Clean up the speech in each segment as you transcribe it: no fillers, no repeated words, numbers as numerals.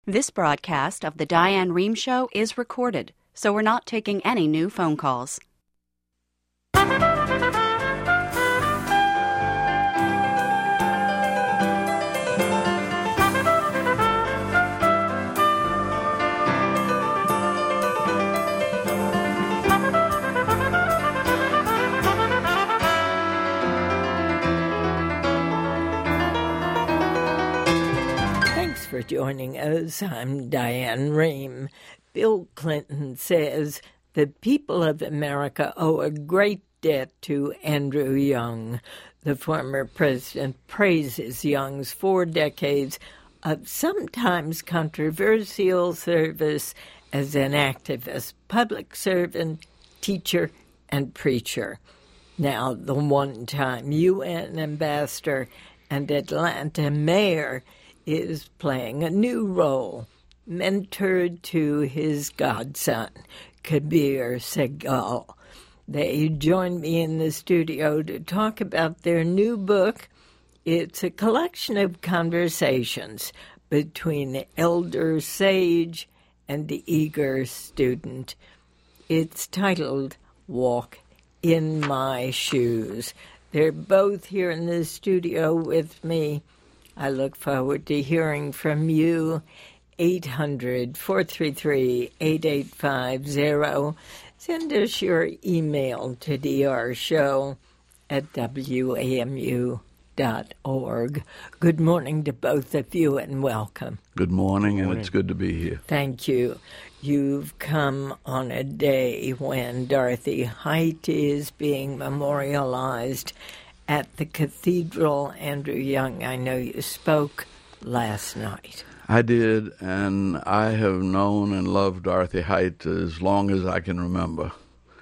This broadcast of The Diane Rehm Show is recorded, so we're not taking any new phone calls. For joining us. I'm Diane Rehm. Bill Clinton says the people of America owe a great debt to Andrew Young. The former president praises Young's 4 decades of sometimes controversial service as an activist, public servant, teacher, and preacher. Now, the one-time UN ambassador and Atlanta mayor is playing a new role, mentored to his godson, Kabir Sehgal. They joined me in the studio to talk about their new book. It's a collection of conversations between the elder sage and the eager student. It's titled Walk in My Shoes. They're both here in the studio with me. I look forward to hearing from you. 800-433-8850. Send us your email to drshow@wamu.org. Good morning to both of you and welcome. Good morning, and it's good to be here. Thank you. You've come on a day when Dorothy Height is being memorialized at the cathedral. Andrew Young, I know you spoke last night. I did, and I have known and loved Dorothy Height as long as I can remember.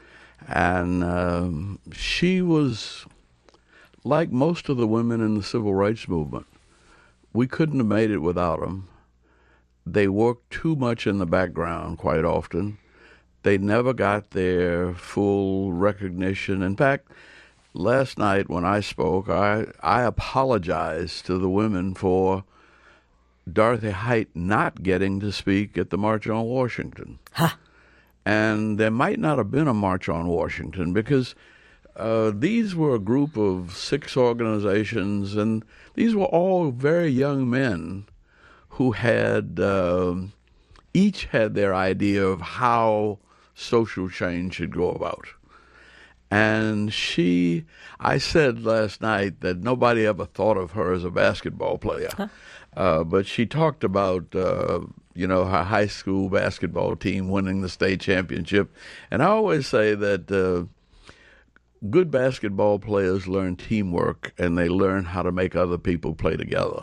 And she was like most of the women in the civil rights movement. We couldn't have made it without them. They worked too much in the background quite often. They never got their full recognition. In fact, last night when I spoke, I apologized to the women for Dorothy Height not getting to speak at the March on Washington. Huh. And there might not have been a March on Washington because these were a group of 6 organizations, and these were all very young men who had each had their idea of how social change should go about. And I said last night that nobody ever thought of her as a basketball player. But she talked about, her high school basketball team winning the state championship. And I always say that good basketball players learn teamwork, and they learn how to make other people play together.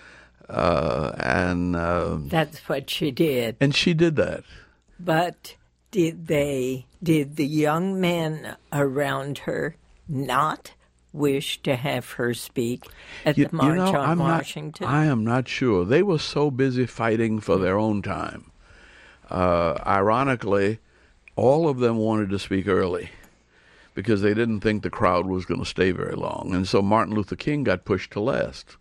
That's what she did. And she did that. But did the young men around her not wish to have her speak at the March on Washington? I am not sure. They were so busy fighting for their own time. Ironically, all of them wanted to speak early because they didn't think the crowd was going to stay very long. And so Martin Luther King got pushed to last.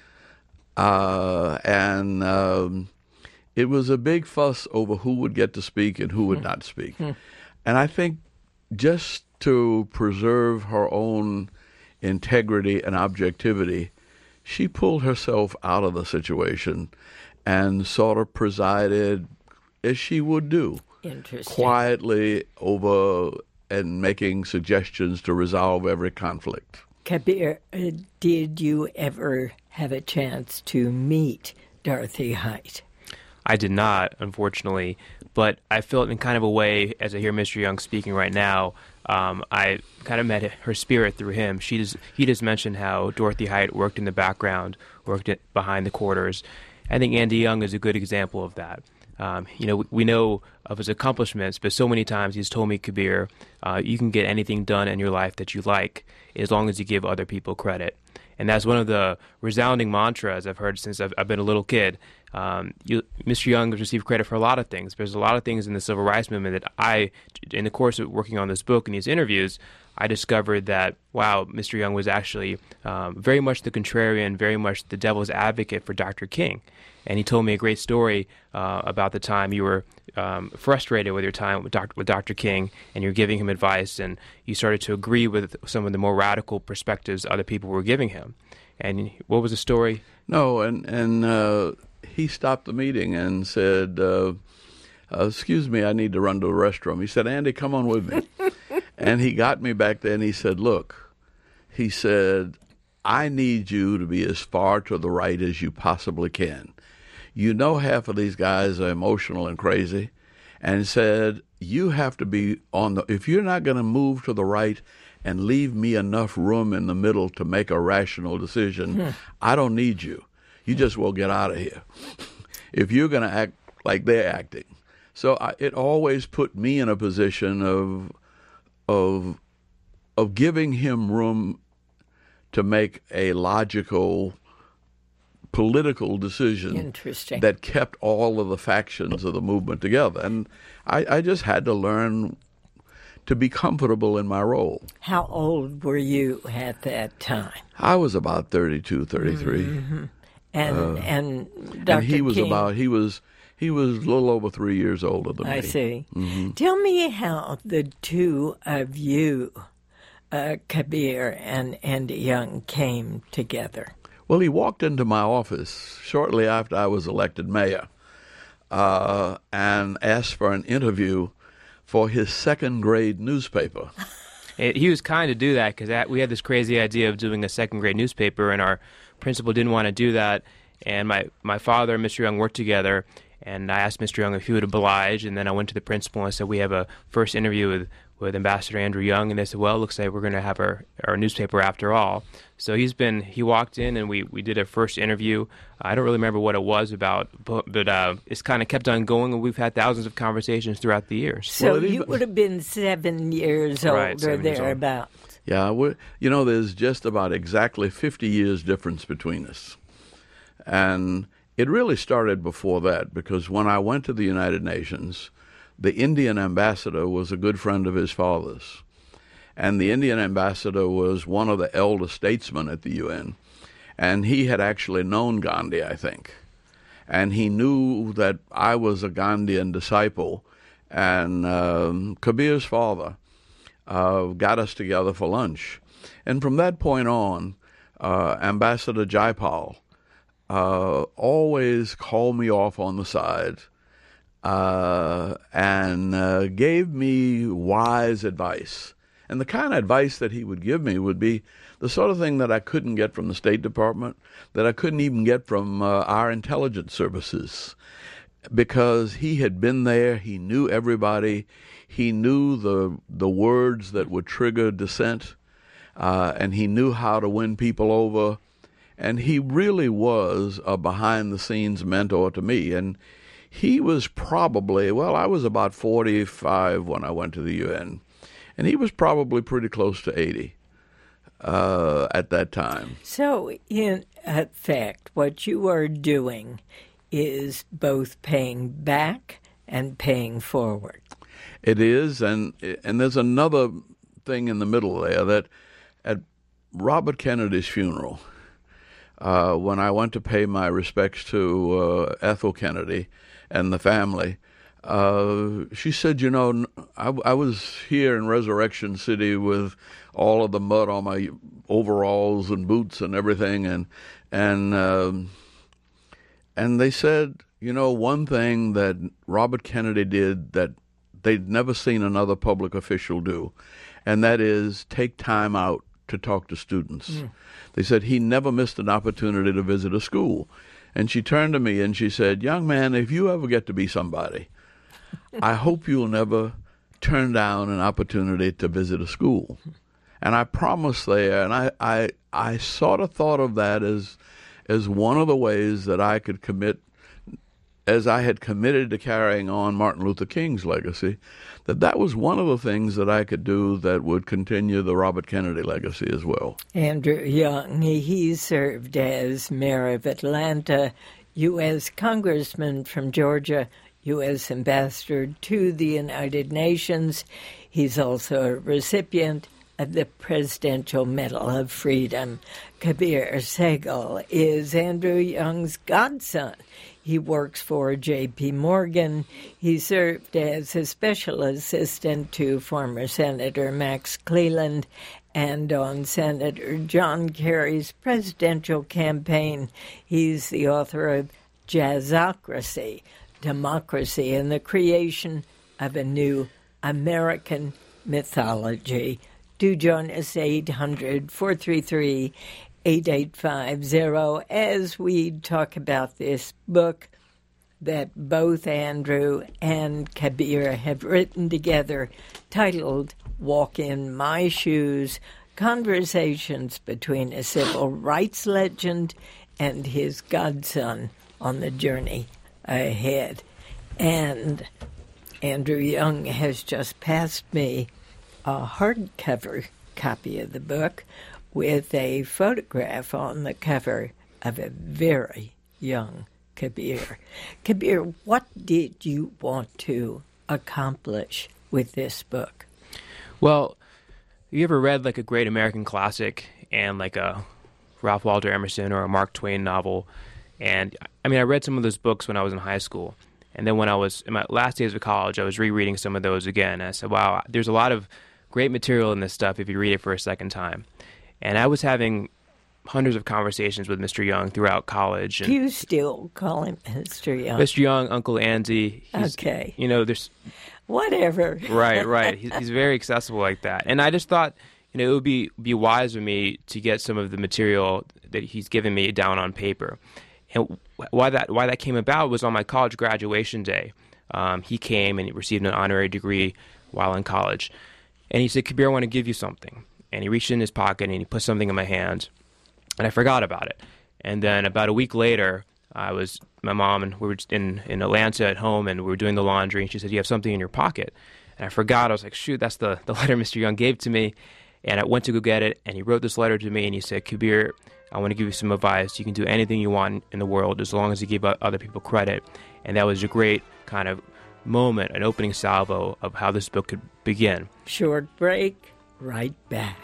It was a big fuss over who would get to speak and who would not speak. And I think just to preserve her own integrity and objectivity, she pulled herself out of the situation and sort of presided as she would do, quietly over and making suggestions to resolve every conflict. Kabir, did you ever have a chance to meet Dorothy Height? I did not, unfortunately, but I felt in kind of a way, as I hear Mr. Young speaking right now, I kind of met her spirit through him. He just mentioned how Dorothy Height worked in the background, worked behind the quarters. I think Andy Young is a good example of that. We know of his accomplishments, but so many times he's told me, Kabir, you can get anything done in your life that you like as long as you give other people credit. And that's one of the resounding mantras I've heard since I've been a little kid. Mr. Young has received credit for a lot of things. There's a lot of things in the civil rights movement that in the course of working on this book and these interviews, I discovered that, wow, Mr. Young was actually very much the contrarian, very much the devil's advocate for Dr. King. And he told me a great story about the time you were frustrated with your time with Dr. King, and you're giving him advice, and you started to agree with some of the more radical perspectives other people were giving him. And what was the story? No, and he stopped the meeting and said, excuse me, I need to run to the restroom. He said, Andy, come on with me. And he got me back there, and he said, look, he said, I need you to be as far to the right as you possibly can. You know half of these guys are emotional and crazy, and said, you have to be if you're not going to move to the right and leave me enough room in the middle to make a rational decision, I don't need you. You just will get out of here if you're going to act like they're acting. So it always put me in a position of giving him room to make a logical political decision that kept all of the factions of the movement together. And I just had to learn to be comfortable in my role. How old were you at that time? I was about 32, 33. Mm-hmm. And Dr. he was King, he was a little over 3 years older than me. I see. Mm-hmm. Tell me how the two of you, Kabir and Andy Young, came together. Well, he walked into my office shortly after I was elected mayor and asked for an interview for his second grade newspaper. He was kind to do that because we had this crazy idea of doing a second grade newspaper, and our principal didn't want to do that. And my father and Mr. Young worked together, and I asked Mr. Young if he would oblige, and then I went to the principal and I said, we have a first interview with Ambassador Andrew Young, and they said, well, it looks like we're going to have our newspaper after all. So he walked in, and we did a first interview. I don't really remember what it was about, but it's kind of kept on going, and we've had thousands of conversations throughout the years. So you would have been 7 years old right, or thereabouts. Yeah, there's just about exactly 50 years difference between us. And it really started before that, because when I went to the United Nations, the Indian ambassador was a good friend of his father's. And the Indian ambassador was one of the elder statesmen at the UN. And he had actually known Gandhi, I think. And he knew that I was a Gandhian disciple. And Kabir's father got us together for lunch. And from that point on, Ambassador Jaipal always called me off on the side and gave me wise advice. And the kind of advice that he would give me would be the sort of thing that I couldn't get from the State Department, that I couldn't even get from our intelligence services, because he had been there, he knew everybody, he knew the words that would trigger dissent, and he knew how to win people over. And he really was a behind-the-scenes mentor to me. And he was probably, I was about 45 when I went to the UN. And he was probably pretty close to 80 at that time. So, in effect, what you are doing is both paying back and paying forward. It is, and there's another thing in the middle there, that at Robert Kennedy's funeral, when I went to pay my respects to Ethel Kennedy and the family, she said, I was here in Resurrection City with all of the mud on my overalls and boots and everything, and they said, one thing that Robert Kennedy did that they'd never seen another public official do, and that is take time out to talk to students. They said he never missed an opportunity to visit a school. And she turned to me and she said, young man, if you ever get to be somebody, I hope you'll never turn down an opportunity to visit a school. And I promised there, and I sort of thought of that as one of the ways that I could commit, as I had committed to carrying on Martin Luther King's legacy, that was one of the things that I could do that would continue the Robert Kennedy legacy as well. Andrew Young, he served as mayor of Atlanta. U.S. Congressman from Georgia, U.S. Ambassador to the United Nations. He's also a recipient of the Presidential Medal of Freedom. Kabir Sehgal is Andrew Young's godson. He works for J.P. Morgan. He served as a special assistant to former Senator Max Cleland and on Senator John Kerry's presidential campaign. He's the author of Jazzocracy, Democracy and the Creation of a New American Mythology. Do join us, 800-433-8850, as we talk about this book that both Andrew and Kabir have written together, titled Walk in My Shoes, Conversations Between a Civil Rights Legend and His Godson on the Journey Ahead. And Andrew Young has just passed me a hardcover copy of the book with a photograph on the cover of a very young Kabir. Kabir, what did you want to accomplish with this book? Well, you ever read like a great American classic and like a Ralph Waldo Emerson or a Mark Twain novel? And I mean, I read some of those books when I was in high school. And then when I was in my last days of college, I was rereading some of those again. And I said, wow, there's a lot of great material in this stuff if you read it for a second time. And I was having hundreds of conversations with Mr. Young throughout college. And do you still call him Mr. Young? Mr. Young, Uncle Andy. Okay. You know, there's... Whatever. Right. He's very accessible like that. And I just thought, you know, it would be wise of me to get some of the material that he's given me down on paper. And why that came about was on my college graduation day. He came and he received an honorary degree while in college. And he said, Kabir, I want to give you something. And he reached in his pocket and he put something in my hand. And I forgot about it. And then about a week later, my mom and we were in Atlanta at home and we were doing the laundry. And she said, you have something in your pocket. And I forgot. I was like, shoot, that's the letter Mr. Young gave to me. And I went to go get it. And he wrote this letter to me and he said, Kabir, I want to give you some advice. You can do anything you want in the world as long as you give other people credit. And that was a great kind of moment, an opening salvo of how this book could begin. Short break, right back.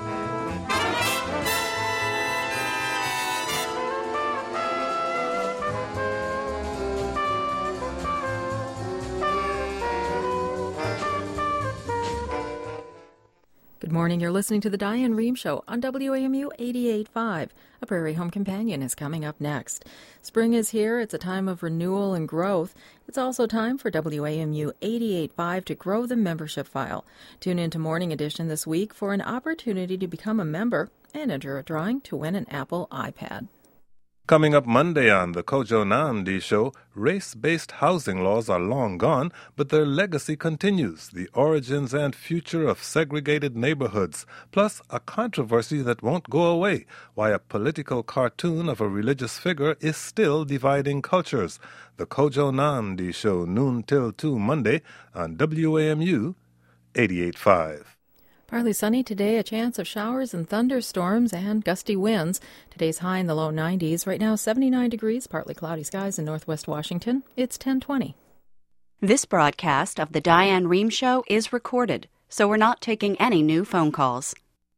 Good morning. You're listening to The Diane Rehm Show on WAMU 88.5. A Prairie Home Companion is coming up next. Spring is here. It's a time of renewal and growth. It's also time for WAMU 88.5 to grow the membership file. Tune into Morning Edition this week for an opportunity to become a member and enter a drawing to win an Apple iPad. Coming up Monday on the Kojo Nandi Show, race-based housing laws are long gone, but their legacy continues, the origins and future of segregated neighborhoods, plus a controversy that won't go away, why a political cartoon of a religious figure is still dividing cultures. The Kojo Nandi Show, noon till 2 Monday on WAMU 88.5. Partly sunny today, a chance of showers and thunderstorms and gusty winds. Today's high in the low 90s. Right now, 79 degrees, partly cloudy skies in northwest Washington. It's 10:20. This broadcast of The Diane Rehm Show is recorded, so we're not taking any new phone calls.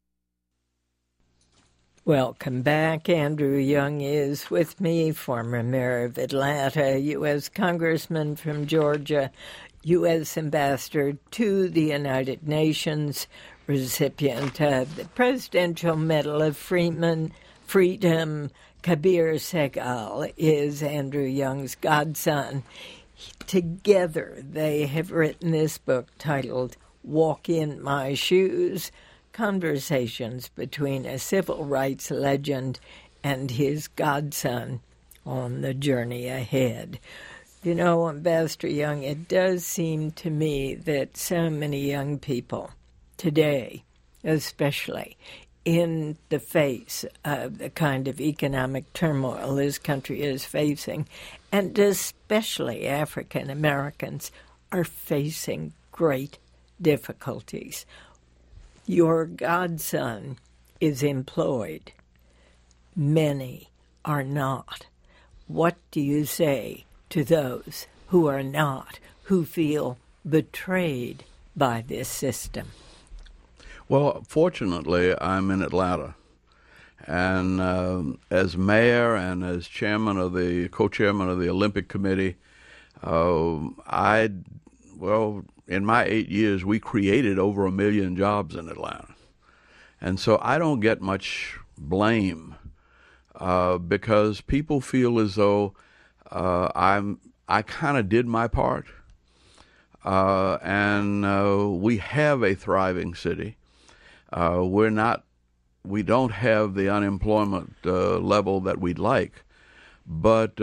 Welcome back. Andrew Young is with me, former mayor of Atlanta, U.S. Congressman from Georgia, U.S. Ambassador to the United Nations, recipient of the Presidential Medal of Freedom. Kabir Sehgal is Andrew Young's godson. Together, they have written this book titled Walk in My Shoes, Conversations Between a Civil Rights Legend and His Godson on the Journey Ahead. You know, Ambassador Young, it does seem to me that so many young people today, especially in the face of the kind of economic turmoil this country is facing, and especially African Americans, are facing great difficulties. Your godson is employed. Many are not. What do you say to those who are not, who feel betrayed by this system? Well, fortunately, I'm in Atlanta. And as mayor and as co-chairman of the Olympic Committee, in my 8 years, we created over 1 million jobs in Atlanta. And so I don't get much blame because people feel as though I kind of did my part. And we have a thriving city. We don't have the unemployment level that we'd like, but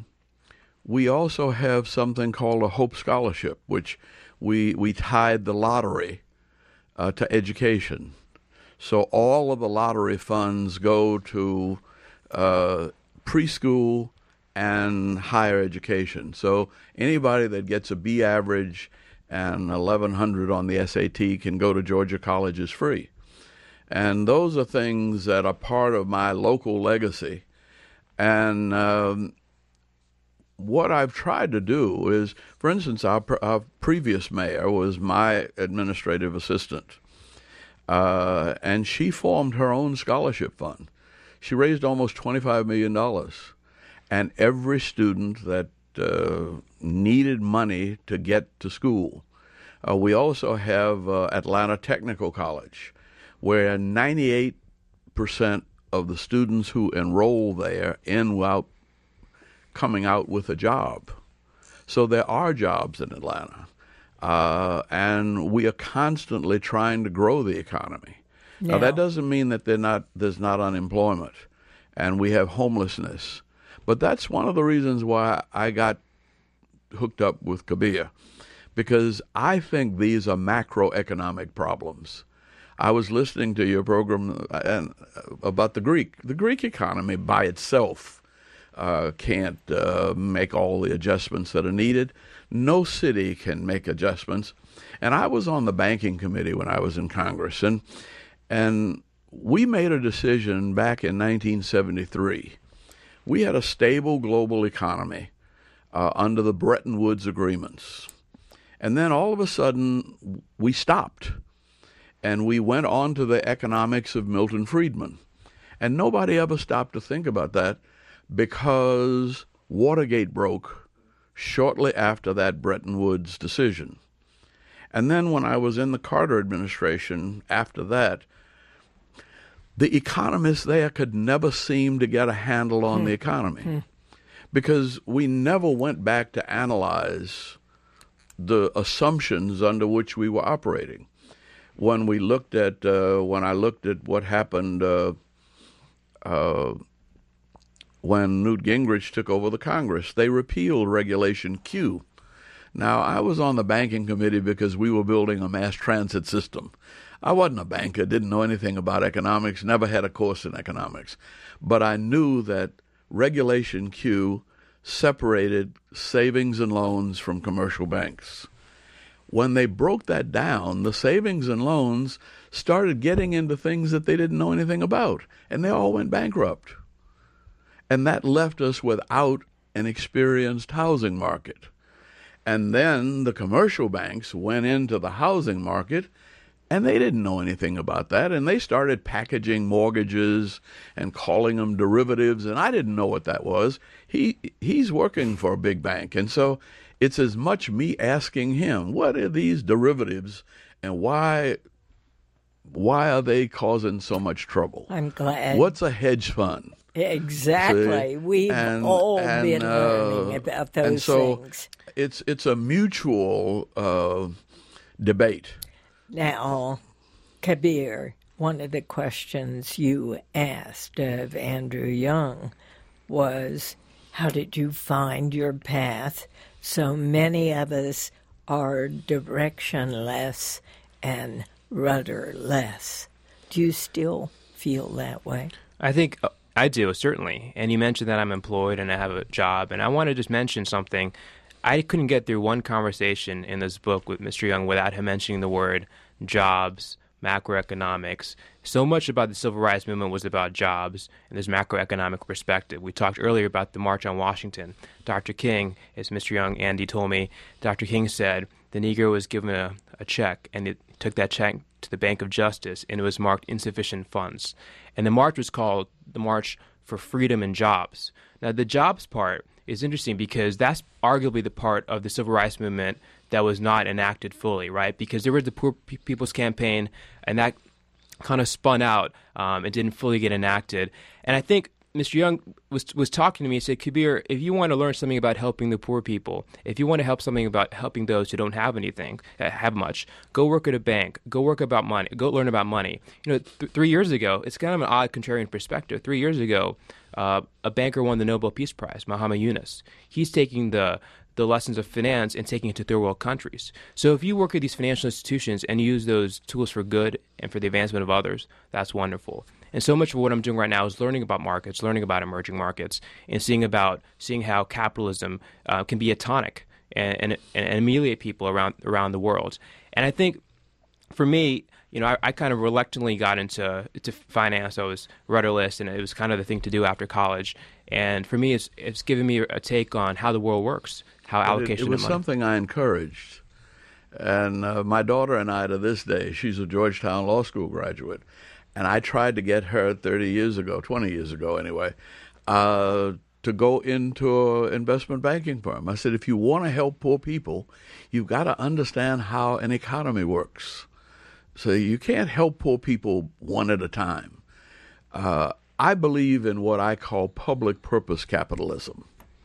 we also have something called a Hope Scholarship, which we tied the lottery to education. So all of the lottery funds go to preschool and higher education. So anybody that gets a B average and 1,100 on the SAT can go to Georgia Colleges free. And those are things that are part of my local legacy. And what I've tried to do is, for instance, our previous mayor was my administrative assistant. And she formed her own scholarship fund. She raised almost $25 million. And every student that needed money to get to school. We also have Atlanta Technical College, where 98% of the students who enroll there end up coming out with a job. So there are jobs in Atlanta. And we are constantly trying to grow the economy. Now, that doesn't mean that there's not unemployment and we have homelessness. But that's one of the reasons why I got hooked up with Kabir, because I think these are macroeconomic problems. I was listening to your program about the Greek. The Greek economy by itself can't make all the adjustments that are needed. No city can make adjustments. And I was on the banking committee when I was in Congress, and we made a decision back in 1973. We had a stable global economy under the Bretton Woods agreements. And then all of a sudden, we stopped. And we went on to the economics of Milton Friedman. And nobody ever stopped to think about that because Watergate broke shortly after that Bretton Woods decision. And then when I was in the Carter administration after that, the economists there could never seem to get a handle on the economy because we never went back to analyze the assumptions under which we were operating. When I looked at what happened when Newt Gingrich took over the Congress, they repealed Regulation Q. Now, I was on the banking committee because we were building a mass transit system. I wasn't a banker, didn't know anything about economics, never had a course in economics. But I knew that Regulation Q separated savings and loans from commercial banks. When they broke that down, the savings and loans started getting into things that they didn't know anything about, and they all went bankrupt. And that left us without an experienced housing market. And then the commercial banks went into the housing market, and they didn't know anything about that, and they started packaging mortgages and calling them derivatives, and I didn't know what that was. He's working for a big bank, and so it's as much me asking him, what are these derivatives, and why are they causing so much trouble? I'm glad. What's a hedge fund? Exactly. See? We've all been learning about those and so things. It's a mutual debate. Now, Kabir, one of the questions you asked of Andrew Young was, how did you find your path? So many of us are directionless and rudderless. Do you still feel that way? I think I do, certainly. And you mentioned that I'm employed and I have a job. And I want to just mention something. I couldn't get through one conversation in this book with Mr. Young without him mentioning the word jobs, macroeconomics. So much about the civil rights movement was about jobs and this macroeconomic perspective. We talked earlier about the March on Washington. Dr. King, as Mr. Young, Andy told me, Dr. King said the Negro was given a check, and it took that check to the Bank of Justice, and it was marked insufficient funds. And the march was called the March for Freedom and Jobs. Now, the jobs part is interesting because that's arguably the part of the civil rights movement that was not enacted fully, right? Because there was the Poor People's Campaign, and that kind of spun out and didn't fully get enacted. And I think Mr. Young was talking to me and said, Kabir, if you want to learn something about helping the poor people, if you want to help something about helping those who don't have anything, have much, go work at a bank, go work about money, go learn about money. 3 years ago, it's kind of an odd contrarian perspective. 3 years ago, a banker won the Nobel Peace Prize, Muhammad Yunus. He's taking the lessons of finance and taking it to third world countries. So if you work at these financial institutions and use those tools for good and for the advancement of others, that's wonderful. And so much of what I'm doing right now is learning about markets, learning about emerging markets, and seeing how capitalism can be a tonic and ameliorate people around the world. And I think for me, I kind of reluctantly got into finance. I was rudderless, and it was kind of the thing to do after college. And for me, it's given me a take on how the world works, how allocation of money. It was something I encouraged. And my daughter and I, to this day, she's a Georgetown Law School graduate, and I tried to get her 20 years ago anyway, to go into an investment banking firm. I said, if you want to help poor people, you've got to understand how an economy works. So you can't help poor people one at a time. I believe in what I call public purpose capitalism.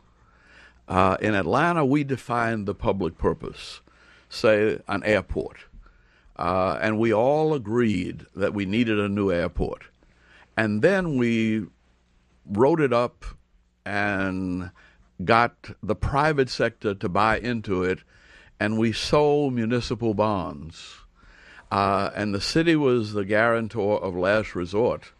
In Atlanta, we defined the public purpose, say an airport. And we all agreed that we needed a new airport. And then we wrote it up and got the private sector to buy into it, and we sold municipal bonds. And the city was the guarantor of last resort.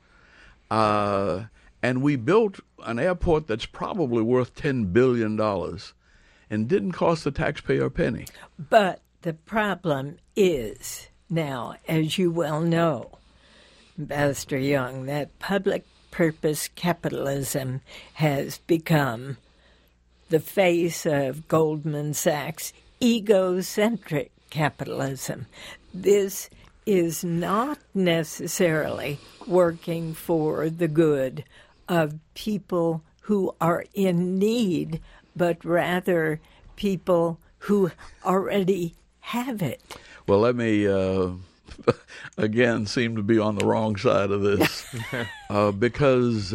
And we built an airport that's probably worth $10 billion and didn't cost the taxpayer a penny. But the problem is now, as you well know, Ambassador Young, that public purpose capitalism has become the face of Goldman Sachs' egocentric capitalism. This is not necessarily working for the good of people who are in need, but rather people who already have it. Well, let me, again, seem to be on the wrong side of this because,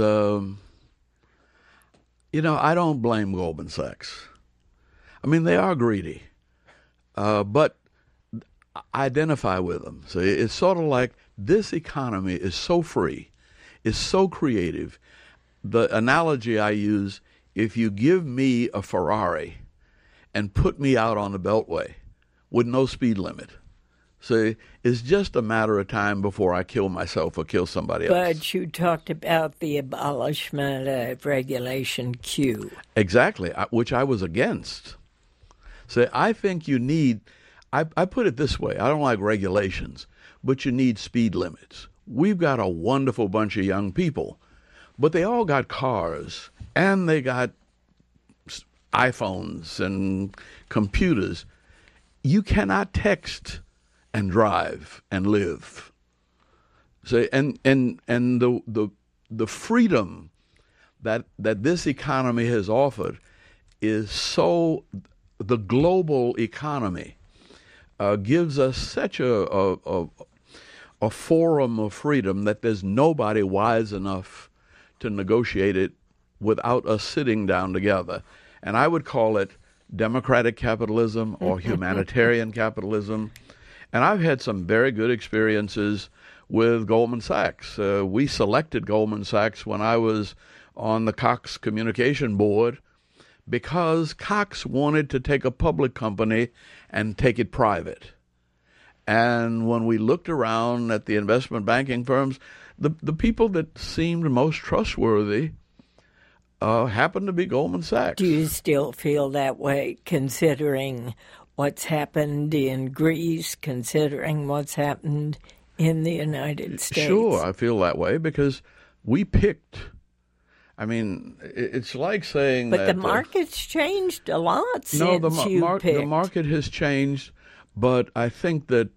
I don't blame Goldman Sachs. I mean, they are greedy, but I identify with them. So it's sort of like this economy is so free, is so creative. The analogy I use, if you give me a Ferrari and put me out on the Beltway with no speed limit, so it's just a matter of time before I kill myself or kill somebody else. But you talked about the abolishment of Regulation Q. Exactly, which I was against. So I think you need, I put it this way, I don't like regulations, but you need speed limits. We've got a wonderful bunch of young people, but they all got cars, and they got iPhones and computers. You cannot text and drive and live. So and the freedom that this economy has offered is so, the global economy gives us such a forum of freedom that there's nobody wise enough to negotiate it without us sitting down together. And I would call it democratic capitalism or humanitarian capitalism. And I've had some very good experiences with Goldman Sachs. We selected Goldman Sachs when I was on the Cox Communication Board because Cox wanted to take a public company and take it private. And when we looked around at the investment banking firms, the people that seemed most trustworthy happened to be Goldman Sachs. Do you still feel that way, considering what's happened in Greece, considering what's happened in the United States. Sure, I feel that way because we picked. I mean, it's like saying but that... the market's changed a lot since the market has changed, but I think that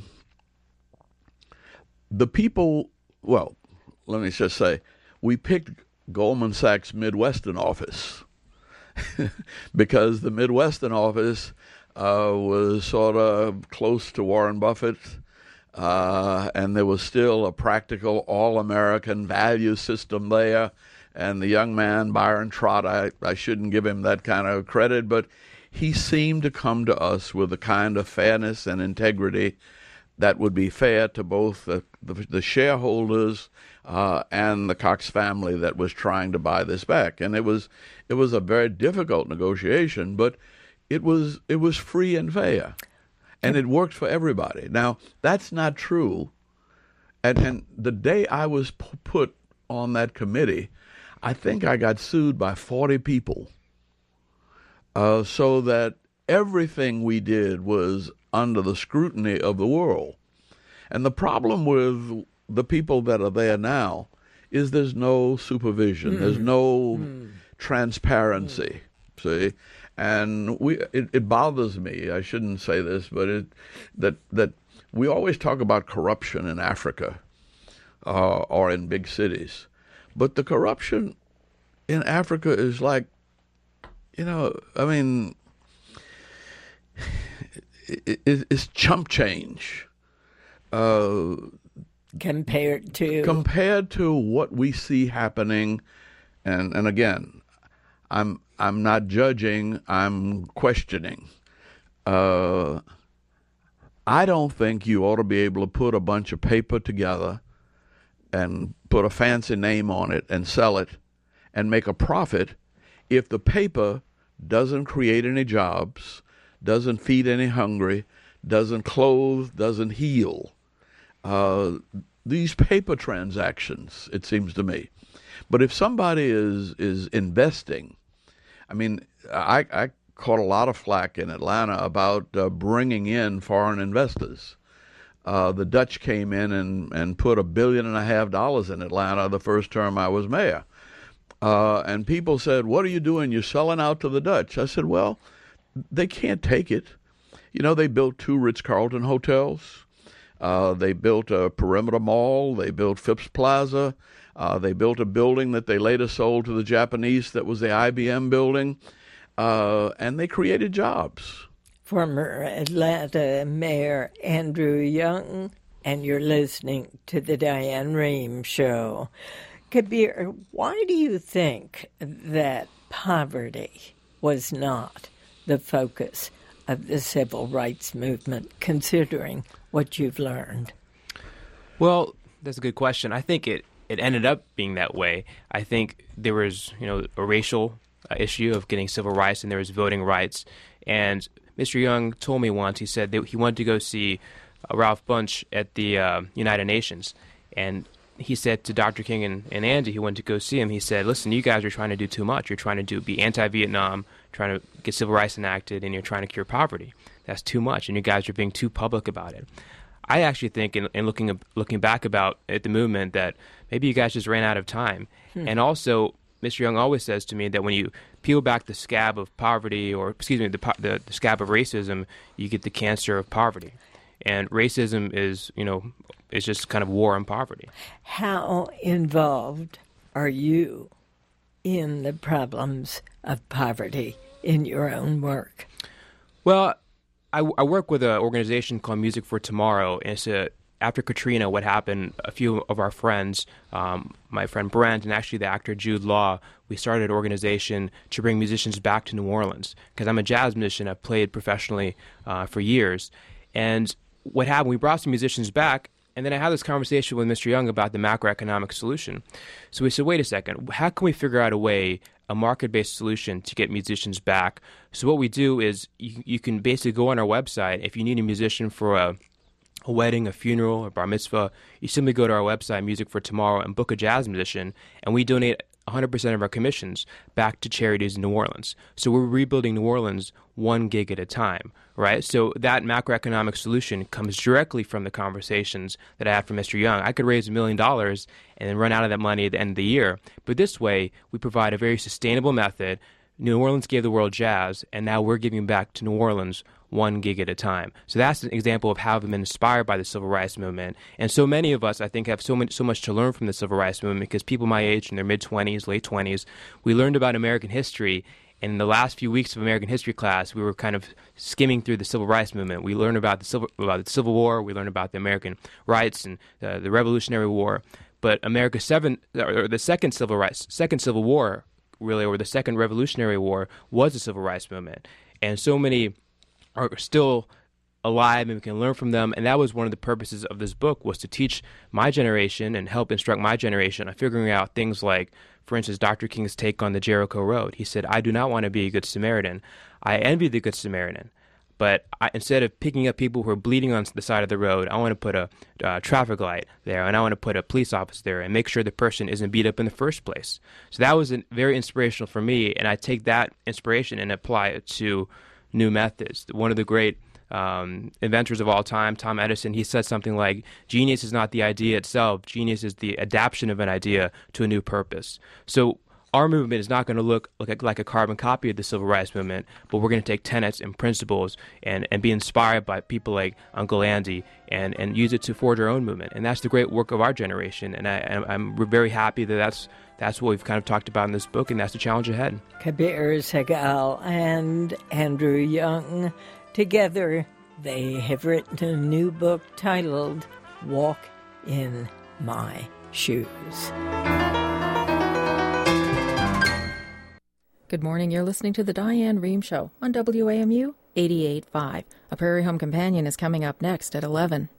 the people... Well, let me just say, we picked Goldman Sachs' Midwestern office because the Midwestern office was sort of close to Warren Buffett, and there was still a practical all-American value system there. And the young man, Byron Trott, I shouldn't give him that kind of credit, but he seemed to come to us with a kind of fairness and integrity that would be fair to both the shareholders and the Cox family that was trying to buy this back. And it was a very difficult negotiation, but it was free and fair, and it worked for everybody. Now, that's not true. And the day I was put on that committee, I think I got sued by 40 people, so that everything we did was under the scrutiny of the world. And the problem with the people that are there now is there's no supervision, there's no transparency, see? And it bothers me, I shouldn't say this, but that we always talk about corruption in Africa or in big cities. But the corruption in Africa is like, it's chump change compared to what we see happening. And again, I'm not judging, I'm questioning. I don't think you ought to be able to put a bunch of paper together and put a fancy name on it and sell it and make a profit if the paper doesn't create any jobs, doesn't feed any hungry, doesn't clothe, doesn't heal. These paper transactions, it seems to me. But if somebody is investing, I mean, I caught a lot of flack in Atlanta about bringing in foreign investors. The Dutch came in and put $1.5 billion in Atlanta the first term I was mayor. And people said, "What are you doing? You're selling out to the Dutch." I said, well, they can't take it. They built 2 Ritz-Carlton hotels. They built a Perimeter Mall. They built Phipps Plaza. They built a building that they later sold to the Japanese that was the IBM building. And they created jobs. Former Atlanta Mayor Andrew Young, and you're listening to the Diane Rehm Show. Kabir, why do you think that poverty was not the focus of the civil rights movement, considering what you've learned? Well, that's a good question. I think it ended up being that way. I think there was, a racial issue of getting civil rights, and there was voting rights. And Mr. Young told me once, he said that he wanted to go see Ralph Bunche at the United Nations. And he said to Dr. King and Andy, he went to go see him, he said, listen, you guys are trying to do too much. You're trying to be anti-Vietnam, trying to get civil rights enacted, and you're trying to cure poverty. That's too much, and you guys are being too public about it. I actually think, in looking back at the movement, that maybe you guys just ran out of time. And also, Mr. Young always says to me that when you peel back the scab of poverty, or the scab of racism, you get the cancer of poverty. And racism is just kind of war on poverty. How involved are you in the problems of poverty in your own work? Well, I work with an organization called Music for Tomorrow, and it's after Katrina, what happened, a few of our friends, my friend Brent and actually the actor Jude Law, we started an organization to bring musicians back to New Orleans. Because I'm a jazz musician, I've played professionally for years. And what happened, we brought some musicians back, and then I had this conversation with Mr. Young about the macroeconomic solution. So we said, wait a second, how can we figure out a market-based solution to get musicians back? So what we do is you can basically go on our website. If you need a musician for a wedding, a funeral, a bar mitzvah, you simply go to our website, Music for Tomorrow, and book a jazz musician, and we donate 100% of our commissions back to charities in New Orleans. So we're rebuilding New Orleans 1 gig at a time, right? So that macroeconomic solution comes directly from the conversations that I had from Mr. Young. I could raise $1 million and then run out of that money at the end of the year. But this way, we provide a very sustainable method. New Orleans gave the world jazz, and now we're giving back to New Orleans 1 gig at a time. So that's an example of how I've been inspired by the Civil Rights Movement. And so many of us, I think, have so much to learn from the Civil Rights Movement, because people my age, in their mid-20s, late 20s, we learned about American history. And in the last few weeks of American history class, we were kind of skimming through the Civil Rights Movement. We learned about the Civil War. We learned about the American rights and the Revolutionary War. But the second Civil War, really, or the second Revolutionary War, was the Civil Rights Movement. And so many are still alive, and we can learn from them. And that was one of the purposes of this book, was to teach my generation and help instruct my generation on figuring out things like, for instance, Dr. King's take on the Jericho Road. He said, I do not want to be a good Samaritan. I envy the good Samaritan. But instead of picking up people who are bleeding on the side of the road, I want to put a traffic light there, and I want to put a police officer there and make sure the person isn't beat up in the first place. So that was very inspirational for me, and I take that inspiration and apply it to new methods. One of the great inventors of all time, Thomas Edison, he said something like, genius is not the idea itself, genius is the adaptation of an idea to a new purpose. So our movement is not going to look like a carbon copy of the Civil Rights Movement, but we're going to take tenets and principles and be inspired by people like Uncle Andy and use it to forge our own movement. And that's the great work of our generation. And I'm very happy that that's what we've kind of talked about in this book, and that's the challenge ahead. Kabir Sehgal and Andrew Young, together they have written a new book titled Walk in My Shoes. Good morning. You're listening to The Diane Rehm Show on WAMU 88.5. A Prairie Home Companion is coming up next at 11.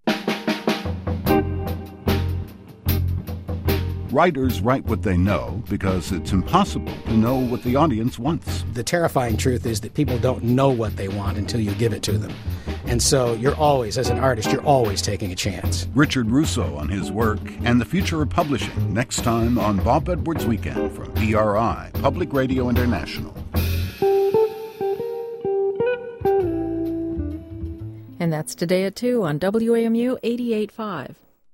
Writers write what they know because it's impossible to know what the audience wants. The terrifying truth is that people don't know what they want until you give it to them. And so you're always, as an artist, you're always taking a chance. Richard Russo on his work and the future of publishing next time on Bob Edwards Weekend from PRI, Public Radio International. And that's today at 2 on WAMU 88.5.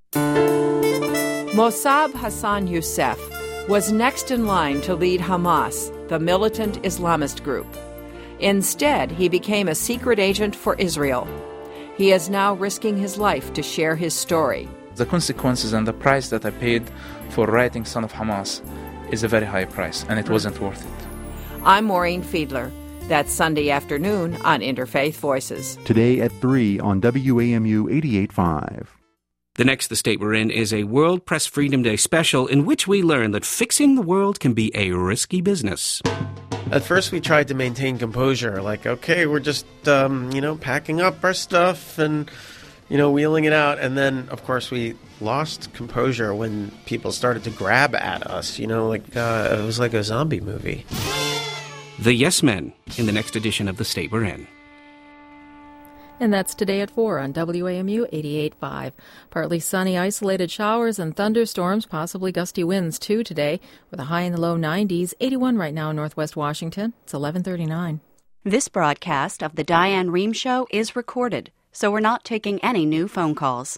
Mossab Hassan Youssef was next in line to lead Hamas, the militant Islamist group. Instead, he became a secret agent for Israel. He is now risking his life to share his story. The consequences and the price that I paid for writing Son of Hamas is a very high price, and it wasn't worth it. I'm Maureen Fiedler. That's Sunday afternoon on Interfaith Voices. Today at 3 on WAMU 88.5. The next The State We're In is a World Press Freedom Day special in which we learn that fixing the world can be a risky business. At first we tried to maintain composure, like, okay, we're just, packing up our stuff and, wheeling it out. And then, of course, we lost composure when people started to grab at us, it was like a zombie movie. The Yes Men in the next edition of The State We're In. And that's today at 4 on WAMU 88.5. Partly sunny, isolated showers and thunderstorms, possibly gusty winds too today, with a high in the low 90s, 81 right now in Northwest Washington. It's 11:39. This broadcast of The Diane Rehm Show is recorded, so we're not taking any new phone calls.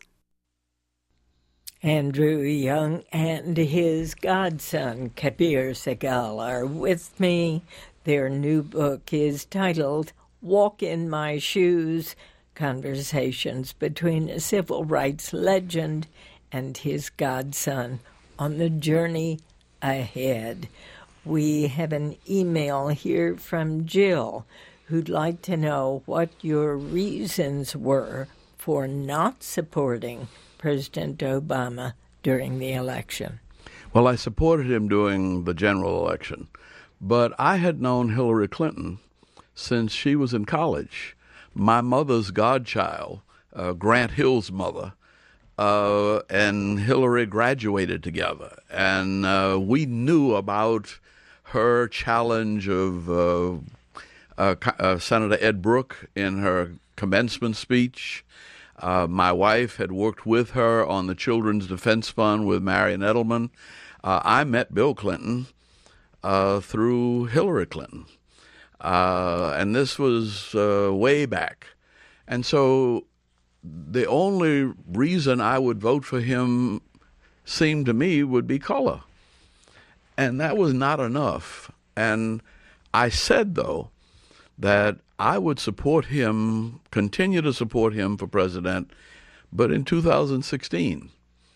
Andrew Young and his godson, Kabir Sehgal, are with me. Their new book is titled Walk in My Shoes, Conversations Between a Civil Rights Legend and His Godson on the Journey Ahead. We have an email here from Jill, who'd like to know what your reasons were for not supporting President Obama during the election. Well, I supported him during the general election, but I had known Hillary Clinton since she was in college. My mother's godchild, Grant Hill's mother, and Hillary graduated together. And we knew about her challenge of Senator Ed Brooke in her commencement speech. My wife had worked with her on the Children's Defense Fund with Marion Edelman. I met Bill Clinton through Hillary Clinton. And this was way back. And so the only reason I would vote for him seemed to me would be color. And that was not enough. And I said, though, that I would support him, continue to support him for president, but in 2016,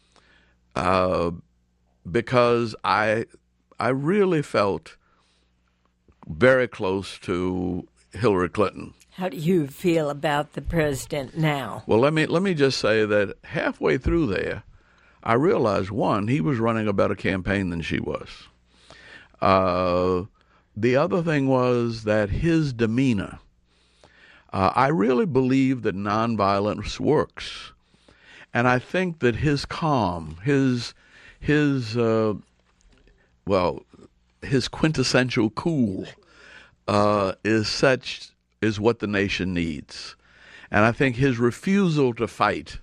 because I really felt very close to Hillary Clinton. How do you feel about the president now? Well, let me just say that halfway through there, I realized, one, he was running a better campaign than she was. The other thing was that his demeanor. I really believe that nonviolence works, and I think that his calm, his quintessential cool is what the nation needs. And I think his refusal to fight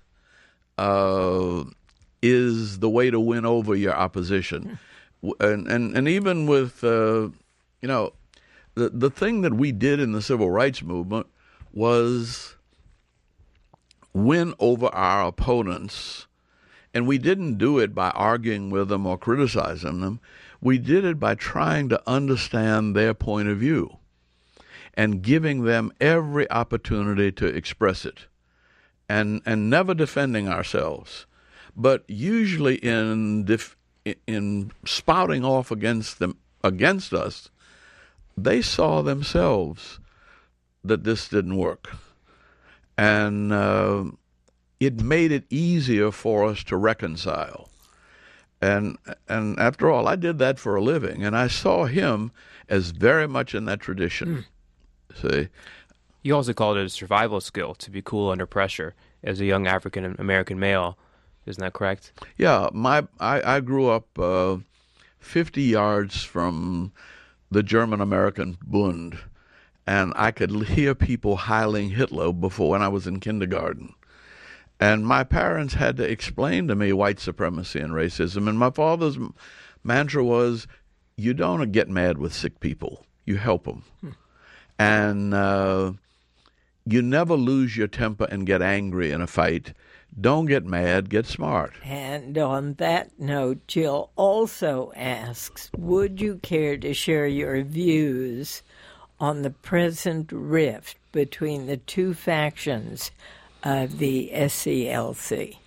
is the way to win over your opposition. And even with, the thing that we did in the civil rights movement was win over our opponents. And we didn't do it by arguing with them or criticizing them. We did it by trying to understand their point of view and giving them every opportunity to express it, and never defending ourselves, but usually in spouting off against us, they saw themselves that this didn't work, and it made it easier for us to reconcile. And after all, I did that for a living, and I saw him as very much in that tradition. See, you also called it a survival skill to be cool under pressure as a young African American male. Isn't that correct? Yeah, I grew up 50 yards from the German American Bund, and I could hear people hailing Hitler when I was in kindergarten. And my parents had to explain to me white supremacy and racism. And my father's mantra was, you don't get mad with sick people. You help them. And you never lose your temper and get angry in a fight. Don't get mad, get smart. And on that note, Jill also asks, would you care to share your views on the present rift between the two factions of the SCLC?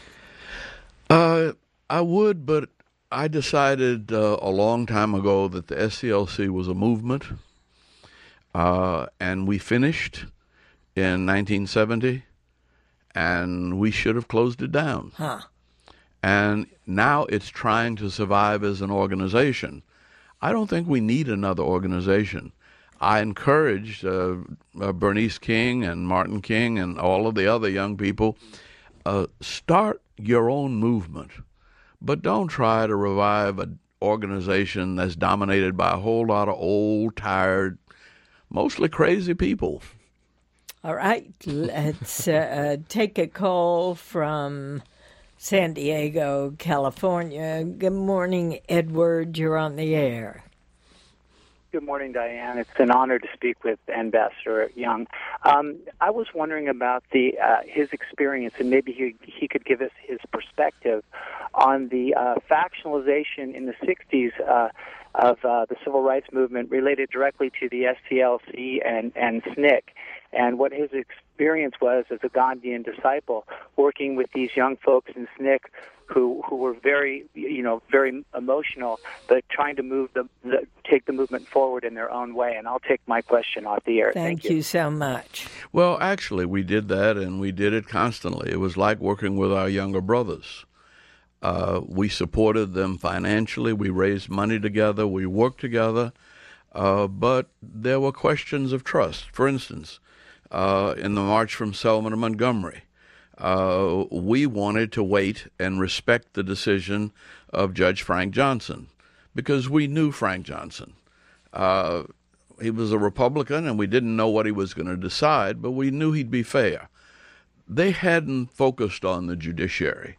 I would, but I decided a long time ago that the SCLC was a movement, and we finished in 1970, and we should have closed it down. And now it's trying to survive as an organization. I don't think we need another organization. I encouraged Bernice King and Martin King and all of the other young people, start your own movement, but don't try to revive an organization that's dominated by a whole lot of old, tired, mostly crazy people. All right, let's take a call from San Diego, California. Good morning, Edward. You're on the air. Good morning, Diane. It's an honor to speak with Ambassador Young. I was wondering about his experience, and maybe he could give us his perspective on the factionalization in the 60s of the civil rights movement related directly to the SCLC and SNCC, and what his experience was as a Gandhian disciple working with these young folks in SNCC who were very emotional, but trying to take the movement forward in their own way. And I'll take my question off the air. Thank you so much. Well, actually, we did that, and we did it constantly. It was like working with our younger brothers. We supported them financially. We raised money together. We worked together. But there were questions of trust. For instance, in the March from Selma to Montgomery, we wanted to wait and respect the decision of Judge Frank Johnson because we knew Frank Johnson. He was a Republican, and we didn't know what he was going to decide, but we knew he'd be fair. They hadn't focused on the judiciary.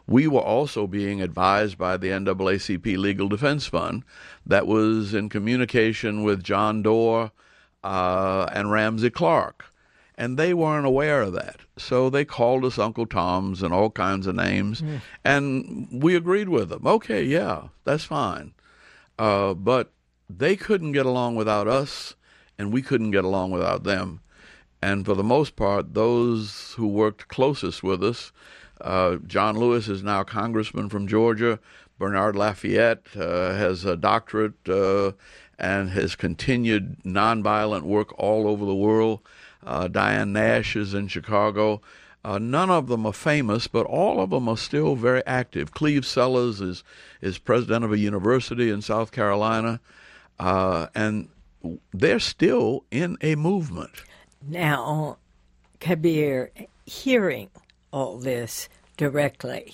We were also being advised by the NAACP Legal Defense Fund that was in communication with John Doerr and Ramsey Clark. And they weren't aware of that. So they called us Uncle Toms and all kinds of names. And we agreed with them. Okay, yeah, that's fine. But they couldn't get along without us, and we couldn't get along without them. And for the most part, those who worked closest with us, John Lewis is now congressman from Georgia. Bernard Lafayette has a doctorate and has continued nonviolent work all over the world. Diane Nash is in Chicago. None of them are famous, but all of them are still very active. Cleve Sellers is president of a university in South Carolina, and they're still in a movement. Now, Kabir, hearing all this directly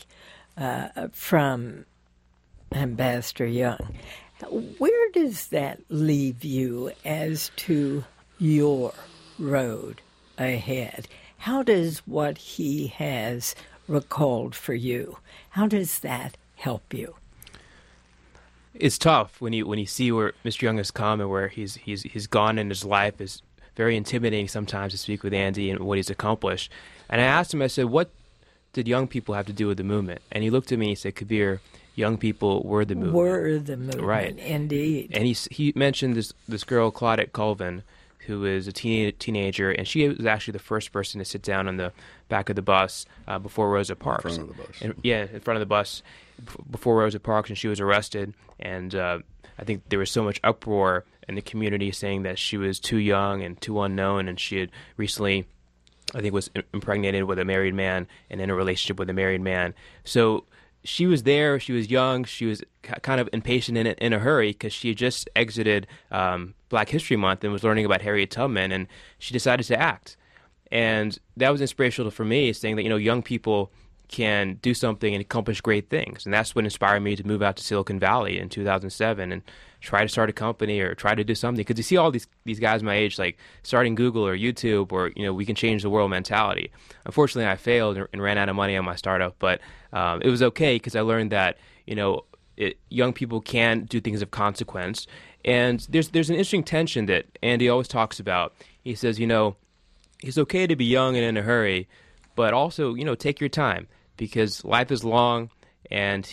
from Ambassador Young, where does that leave you as to your road ahead? How does what he has recalled for you, how does that help you? It's tough when you see where Mr. Young has come and where he's gone in his life. Is very intimidating sometimes to speak with Andy and what he's accomplished. And I asked him, I said, what did young people have to do with the movement? And he looked at me and he said, Kabir, young people were the movement. Were the movement, right? Indeed. And he mentioned this girl, Claudette Colvin, who is a teenager, and she was actually the first person to sit down on the back of the bus before Rosa Parks. In front of the bus. In front of the bus before Rosa Parks, and she was arrested. And I think there was so much uproar in the community saying that she was too young and too unknown, and she had recently, I think, was impregnated with a married man and in a relationship with a married man. So she was there, she was young, she was kind of impatient in a hurry because she had just exited Black History Month and was learning about Harriet Tubman, and she decided to act. And that was inspirational for me, saying that, young people can do something and accomplish great things. And that's what inspired me to move out to Silicon Valley in 2007 and try to start a company or try to do something. Because you see all these guys my age, like starting Google or YouTube or, we can change the world mentality. Unfortunately, I failed and ran out of money on my startup. But it was okay because I learned that, young people can do things of consequence. And there's an interesting tension that Andy always talks about. He says, it's okay to be young and in a hurry, but also, take your time because life is long. And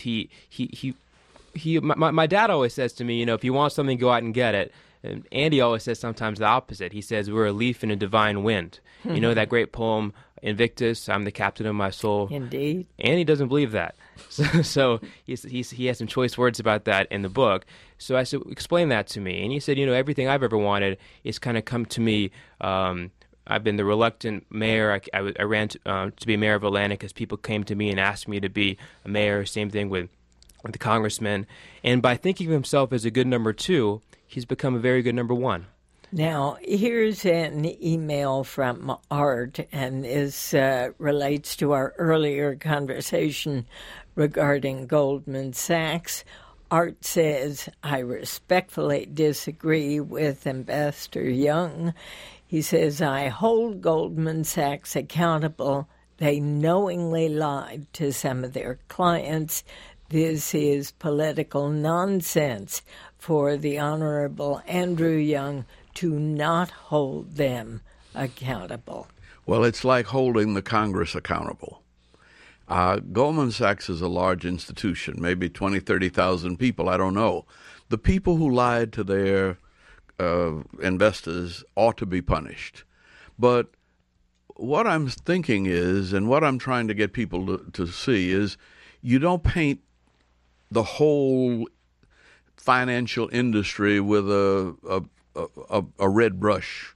my dad always says to me, if you want something, go out and get it. And Andy always says sometimes the opposite. He says, we're a leaf in a divine wind. You know that great poem, Invictus, I'm the captain of my soul? Indeed. Andy doesn't believe that. So he has some choice words about that in the book. So I said, explain that to me. And he said, everything I've ever wanted is kind of come to me. I've been the reluctant mayor. I ran to be mayor of Atlanta because people came to me and asked me to be a mayor. Same thing with the congressman. And by thinking of himself as a good number two, he's become a very good number one. Now, here's an email from Art, and this relates to our earlier conversation regarding Goldman Sachs. Art says, I respectfully disagree with Ambassador Young. He says, I hold Goldman Sachs accountable. They knowingly lied to some of their clients. This is political nonsense for the Honorable Andrew Young to not hold them accountable. Well, it's like holding the Congress accountable. Goldman Sachs is a large institution, maybe 20, 30,000 people, I don't know. The people who lied to their investors ought to be punished. But what I'm thinking is, and what I'm trying to get people to see is, you don't paint the whole financial industry with a red brush.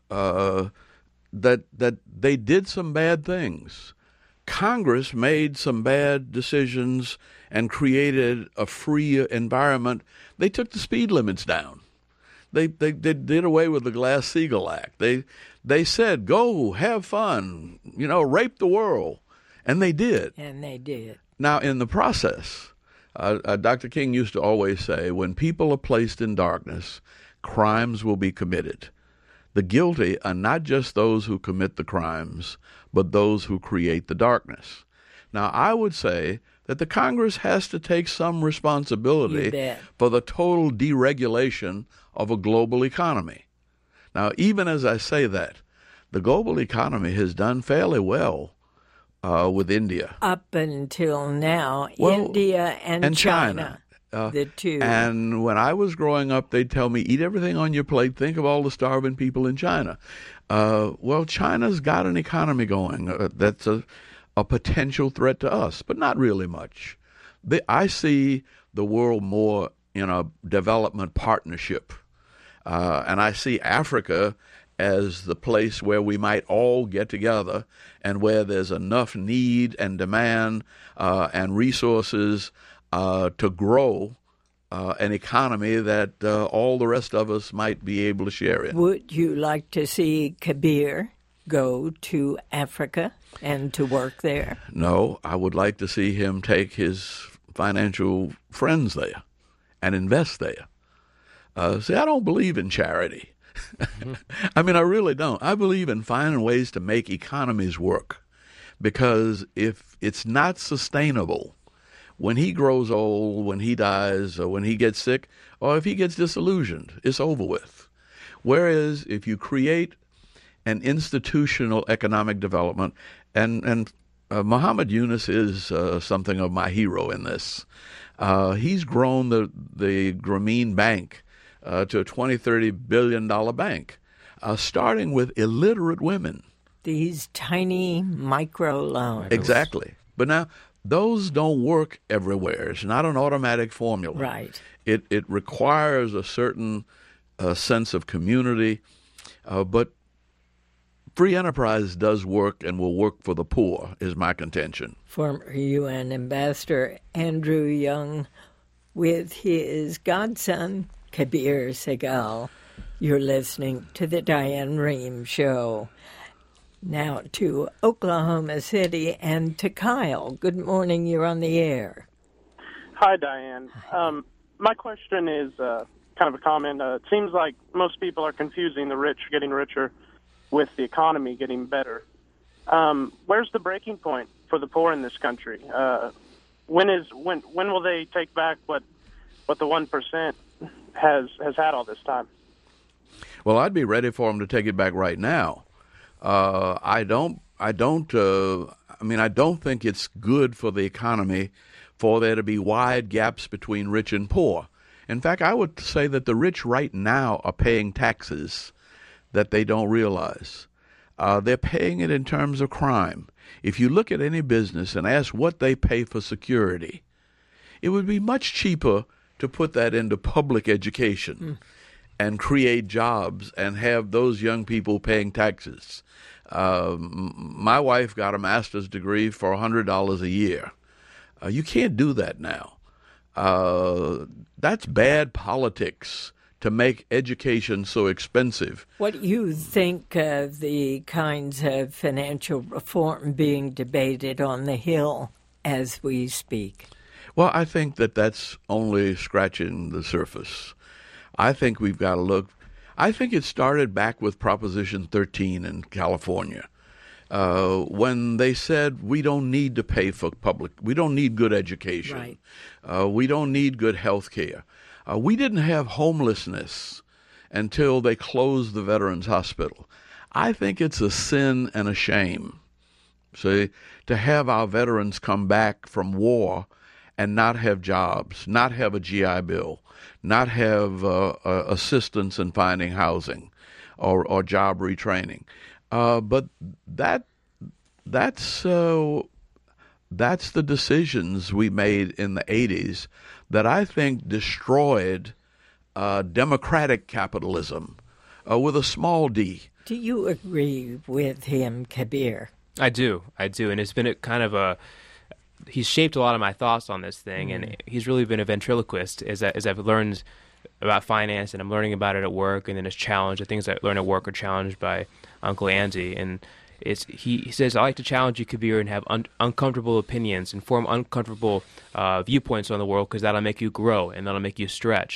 That they did some bad things. Congress made some bad decisions and created a free environment. They took the speed limits down. They did away with the Glass-Steagall Act. They said, go, have fun, rape the world. And they did. And they did. Now, in the process, Dr. King used to always say, when people are placed in darkness, crimes will be committed. The guilty are not just those who commit the crimes, but those who create the darkness. Now, I would say that the Congress has to take some responsibility for the total deregulation of a global economy. Now, even as I say that, the global economy has done fairly well with India. Up until now, India and China. The two. And when I was growing up, they'd tell me, eat everything on your plate, think of all the starving people in China. Well, China's got an economy going that's a potential threat to us, but not really much. I see the world more in a development partnership. And I see Africa as the place where we might all get together and where there's enough need and demand and resources to grow an economy that all the rest of us might be able to share in. Would you like to see Kabir go to Africa and to work there? No, I would like to see him take his financial friends there and invest there. See, I don't believe in charity. I mean, I really don't. I believe in finding ways to make economies work, because if it's not sustainable, when he grows old, when he dies, or when he gets sick, or if he gets disillusioned, it's over with. Whereas if you create an institutional economic development, and Muhammad Yunus is something of my hero in this. He's grown the Grameen Bank to a $20-30 billion bank, starting with illiterate women. These tiny micro loans. Exactly. But now, those don't work everywhere. It's not an automatic formula. Right. It requires a certain sense of community, but free enterprise does work and will work for the poor, is my contention. Former UN Ambassador Andrew Young with his godson, Kabir Sehgal. You're listening to the Diane Rehm Show. Now to Oklahoma City and to Kyle. Good morning. You're on the air. Hi, Diane. My question is kind of a comment. It seems like most people are confusing the rich getting richer with the economy getting better. Where's the breaking point for the poor in this country? When will they take back what the 1% has had all this time? Well, I'd be ready for them to take it back right now. I don't think it's good for the economy for there to be wide gaps between rich and poor. In fact, I would say that the rich right now are paying taxes that they don't realize. They're paying it in terms of crime. If you look at any business and ask what they pay for security, it would be much cheaper to put that into public education and create jobs and have those young people paying taxes. My wife got a master's degree for $100 a year. You can't do that now. That's bad politics to make education so expensive. What do you think of the kinds of financial reform being debated on the Hill as we speak? Well, I think that that's only scratching the surface. I think we've got to look. I think it started back with Proposition 13 in California, when they said we don't need to pay for we don't need good education. Right. We don't need good health care. We didn't have homelessness until they closed the Veterans Hospital. I think it's a sin and a shame, see, to have our veterans come back from war and not have jobs, not have a GI Bill, not have assistance in finding housing or job retraining. But that's the decisions we made in the 80s that I think destroyed democratic capitalism with a small d. Do you agree with him, Kabir? I do, and it's been he's shaped a lot of my thoughts on this thing, and he's really been a ventriloquist as I've learned about finance, and I'm learning about it at work, and then it's challenged. The things I learn at work are challenged by Uncle Andy, and he says, I like to challenge you, Kabir, and have uncomfortable opinions and form uncomfortable viewpoints on the world, because that'll make you grow and that'll make you stretch.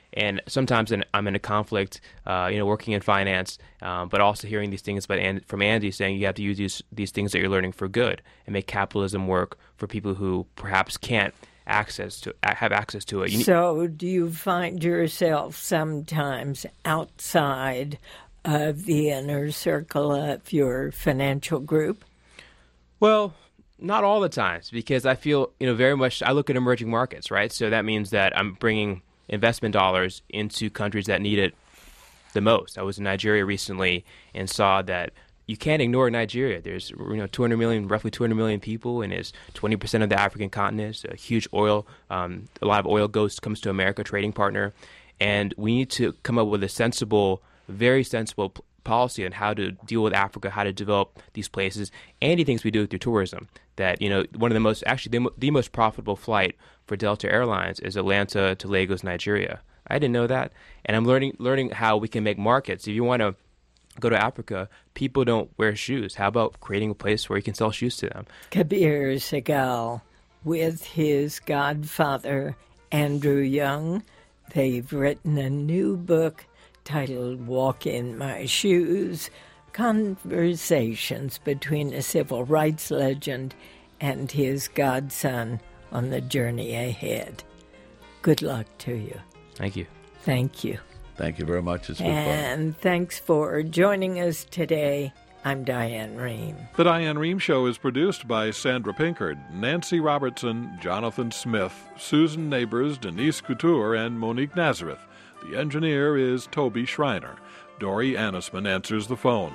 And sometimes I'm in a conflict, working in finance, but also hearing these things from Andy saying you have to use these things that you're learning for good and make capitalism work for people who perhaps can't have access to it. So do you find yourself sometimes outside of the inner circle of your financial group? Well, not all the times, because I feel, very much, I look at emerging markets, right? So that means that I'm bringing investment dollars into countries that need it the most. I was in Nigeria recently and saw that you can't ignore Nigeria. There's roughly 200 million people, and it's 20% of the African continent. It's a huge oil. A lot of oil comes to America, trading partner, and we need to come up with a very sensible policy on how to deal with Africa, how to develop these places. Andy thinks we do it through tourism. That one of the most, actually the most profitable flight for Delta Airlines is Atlanta to Lagos, Nigeria. I didn't know that, and I'm learning how we can make markets. If you want to go to Africa, people don't wear shoes. How about creating a place where you can sell shoes to them? Kabir Segal, with his godfather, Andrew Young, they've written a new book titled Walk in My Shoes, conversations between a civil rights legend and his godson on the journey ahead. Good luck to you. Thank you. Thank you. Thank you very much. It's been fun. And thanks for joining us today. I'm Diane Rehm. The Diane Rehm Show is produced by Sandra Pinkard, Nancy Robertson, Jonathan Smith, Susan Neighbors, Denise Couture, and Monique Nazareth. The engineer is Toby Schreiner. Dory Annisman answers the phones.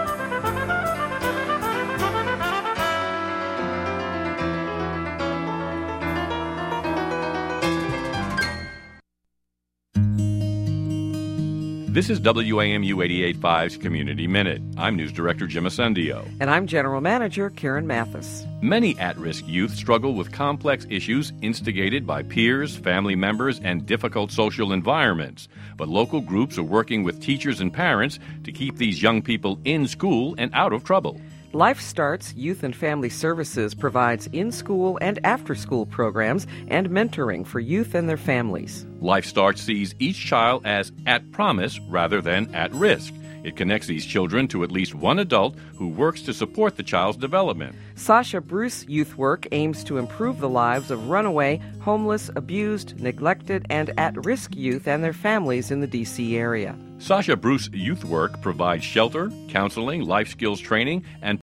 This is WAMU 88.5's Community Minute. I'm News Director Jim Ascendio. And I'm General Manager Karen Mathis. Many at-risk youth struggle with complex issues instigated by peers, family members, and difficult social environments. But local groups are working with teachers and parents to keep these young people in school and out of trouble. Life Starts Youth and Family Services provides in-school and after-school programs and mentoring for youth and their families. Life Starts sees each child as at promise rather than at risk. It connects these children to at least one adult who works to support the child's development. Sasha Bruce Youth Work aims to improve the lives of runaway, homeless, abused, neglected, and at-risk youth and their families in the D.C. area. Sasha Bruce Youth Work provides shelter, counseling, life skills training, and